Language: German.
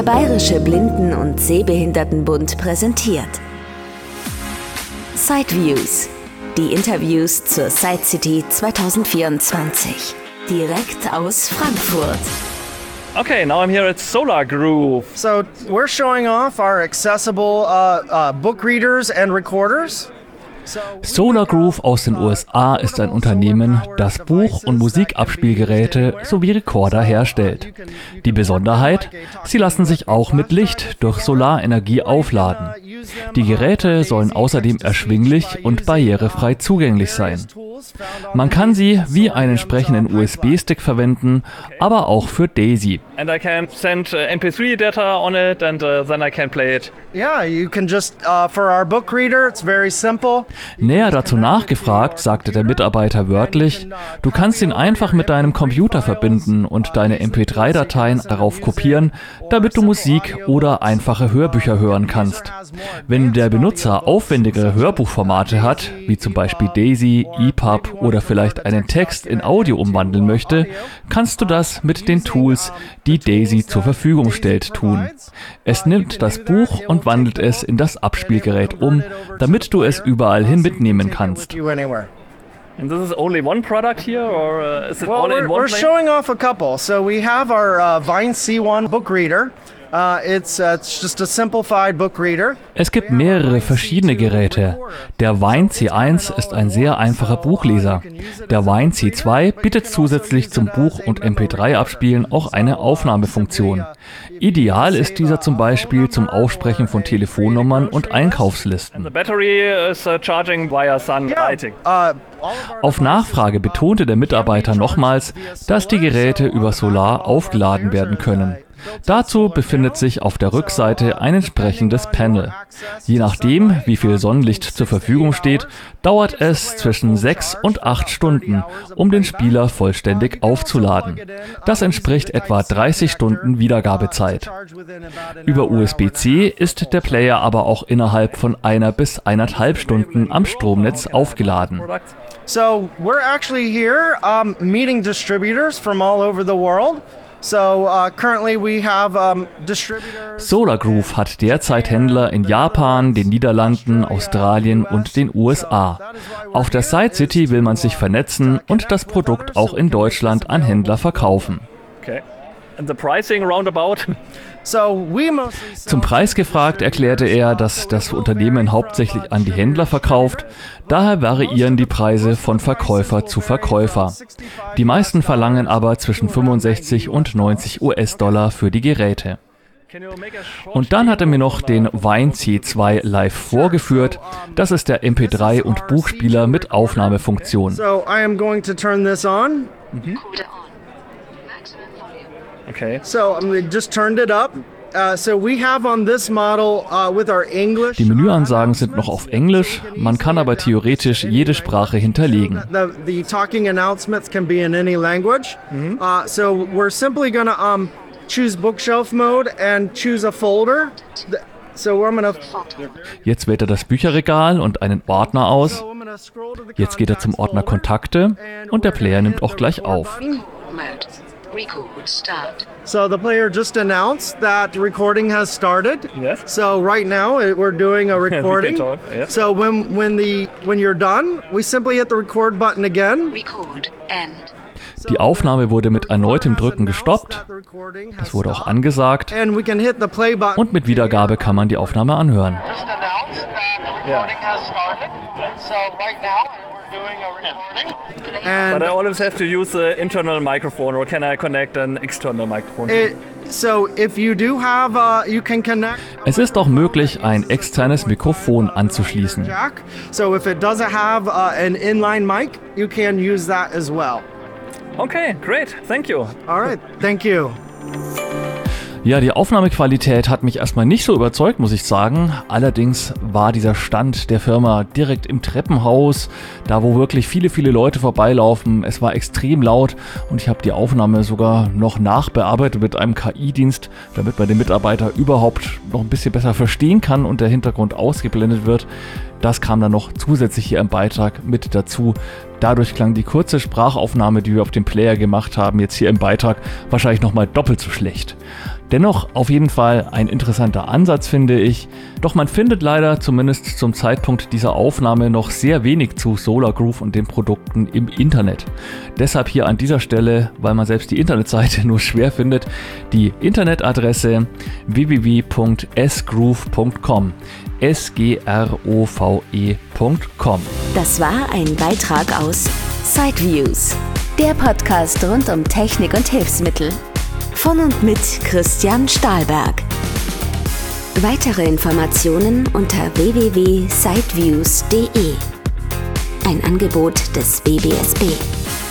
Der Bayerische Blinden- und Sehbehindertenbund präsentiert Sideviews, die Interviews zur Side City 2024, direkt aus Frankfurt. Okay, now I'm here at Solar Groove. So we're showing off our accessible book readers and recorders. Solar Groove aus den USA ist ein Unternehmen, das Buch- und Musikabspielgeräte sowie Rekorder herstellt. Die Besonderheit: Sie lassen sich auch mit Licht durch Solarenergie aufladen. Die Geräte sollen außerdem erschwinglich und barrierefrei zugänglich sein. Man kann sie wie einen entsprechenden USB-Stick verwenden, aber auch für Daisy. And I can send MP3 data on it and then I can play it. Yeah, you can just for our book reader, it's very simple. Näher dazu nachgefragt, sagte der Mitarbeiter wörtlich: Du kannst ihn einfach mit deinem Computer verbinden und deine MP3-Dateien darauf kopieren, damit du Musik oder einfache Hörbücher hören kannst. Wenn der Benutzer aufwendigere Hörbuchformate hat, wie zum Beispiel Daisy, EPUB oder vielleicht einen Text in Audio umwandeln möchte, kannst du das mit den Tools, die Daisy zur Verfügung stellt, tun. Es nimmt das Buch und wandelt es in das Abspielgerät um, damit du es überall hin mitnehmen kannst. And this is only one product here, or is it all in one We're place? showing off a couple. So we have our Vine C1 book reader. It's just a simplified book reader. Es gibt mehrere verschiedene Geräte. Der Vine C1 ist ein sehr einfacher Buchleser. Der Vine C2 bietet zusätzlich zum Buch- und MP3-Abspielen auch eine Aufnahmefunktion. Ideal ist dieser zum Beispiel zum Aufsprechen von Telefonnummern und Einkaufslisten. The battery is charging via sunlighting. Auf Nachfrage betonte der Mitarbeiter nochmals, dass die Geräte über Solar aufgeladen werden können. Dazu befindet sich auf der Rückseite ein entsprechendes Panel. Je nachdem, wie viel Sonnenlicht zur Verfügung steht, dauert es zwischen 6 und 8 Stunden, um den Spieler vollständig aufzuladen. Das entspricht etwa 30 Stunden Wiedergabezeit. Über USB-C ist der Player aber auch innerhalb von 1 bis 1,5 Stunden am Stromnetz aufgeladen. So we're actually here meeting distributors from all over the world. So currently we have distributors. Solar Groove hat derzeit Händler in Japan, den Niederlanden, Australien und den USA. Auf der Side City will man sich vernetzen und das Produkt auch in Deutschland an Händler verkaufen. Okay. And the pricing roundabout? Zum Preis gefragt erklärte er, dass das Unternehmen hauptsächlich an die Händler verkauft. Daher variieren die Preise von Verkäufer zu Verkäufer. Die meisten verlangen aber zwischen 65 und 90 US-Dollar für die Geräte. Und dann hat er mir noch den Vine C2 live vorgeführt. Das ist der MP3- und Buchspieler mit Aufnahmefunktion. So I am going to turn this on. Okay. So I just turned it up. So we have on this model with our English. Die Menüansagen sind noch auf Englisch, man kann aber theoretisch jede Sprache hinterlegen. The talking announcements can be in any language. So we're simply going to choose bookshelf mode and choose a folder. So I'm gonna. Jetzt wählt er das Bücherregal und einen Ordner aus. Jetzt geht er zum Ordner Kontakte und der Player nimmt auch gleich auf. So the player just announced that recording has started. Yes. So right now we're doing a recording. talk, yes. So when you're done, we simply hit the record button again. Record end. Die Aufnahme wurde mit erneutem Drücken gestoppt. Das wurde auch angesagt. And we can hit the play button. Und mit Wiedergabe kann man die Aufnahme anhören. Just announced that recording has started. So right now we're doing a recording. But I And always have to use the internal microphone, or can I connect an external microphone? so if you do have, you can connect Es ist auch möglich, ein externes Mikrofon anzuschließen. jack. So if it doesn't have an inline mic, you can use that as well. Okay, great. Thank you. All right, thank you. Ja, die Aufnahmequalität hat mich erstmal nicht so überzeugt, muss ich sagen. Allerdings war dieser Stand der Firma direkt im Treppenhaus, da wo wirklich viele, viele Leute vorbeilaufen. Es war extrem laut und ich habe die Aufnahme sogar noch nachbearbeitet mit einem KI-Dienst, damit man den Mitarbeiter überhaupt noch ein bisschen besser verstehen kann und der Hintergrund ausgeblendet wird. Das kam dann noch zusätzlich hier im Beitrag mit dazu. Dadurch klang die kurze Sprachaufnahme, die wir auf dem Player gemacht haben, jetzt hier im Beitrag wahrscheinlich nochmal doppelt so schlecht. Dennoch auf jeden Fall ein interessanter Ansatz, finde ich. Doch man findet leider zumindest zum Zeitpunkt dieser Aufnahme noch sehr wenig zu Solar Groove und den Produkten im Internet. Deshalb hier an dieser Stelle, weil man selbst die Internetseite nur schwer findet, die Internetadresse www.sgroove.com. sgrove.com. Das war ein Beitrag aus Sideviews, der Podcast rund um Technik und Hilfsmittel. Von und mit Christian Stahlberg. Weitere Informationen unter www.sideviews.de. Ein Angebot des BBSB.